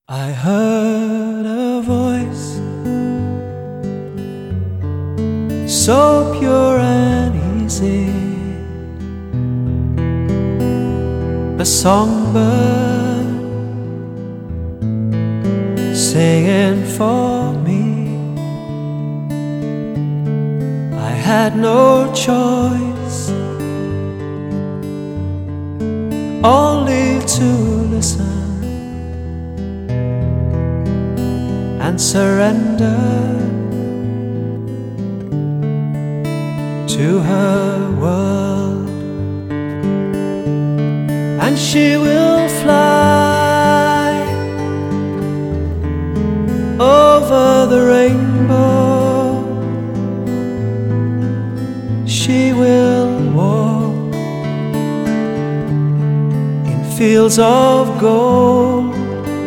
I heard a voice so pure and easy, a songbird singing for me. I had no choice, only to listen and surrender to her world, and she will fly over the rainbow. She will walk in fields of gold,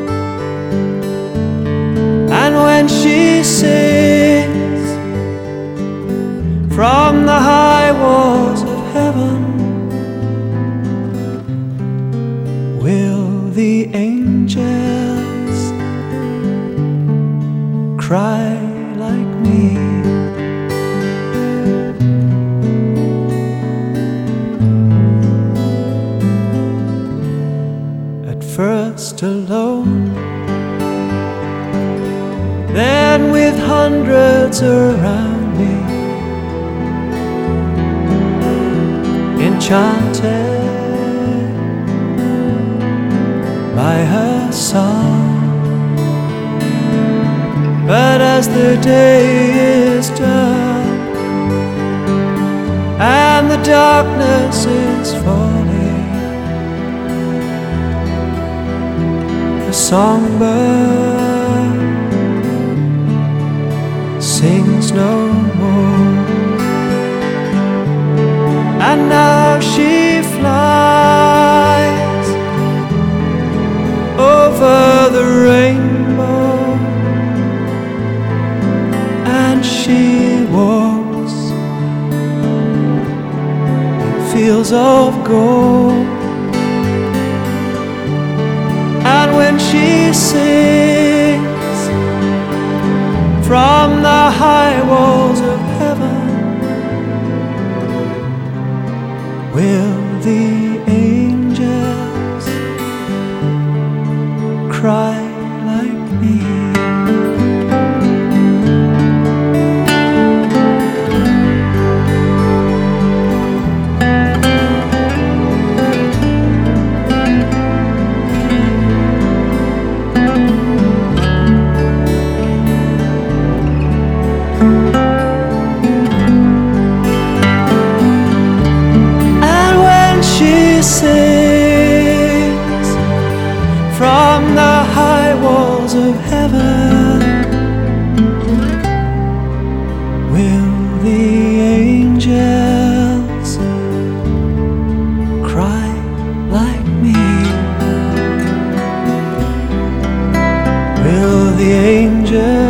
and when she sings from the high walls of heaven, will the angels cry like me? At first alone, then with hundreds around me, enchanted by her song. But as the day is done and the darkness is falling, the songbird sings no more, and now she flies over the rainbow, and she walks in fields of gold, and when she sings from the high walls of heaven, will the angels cry like me? Sings from the high walls of heaven, will the angels cry like me? Will the angels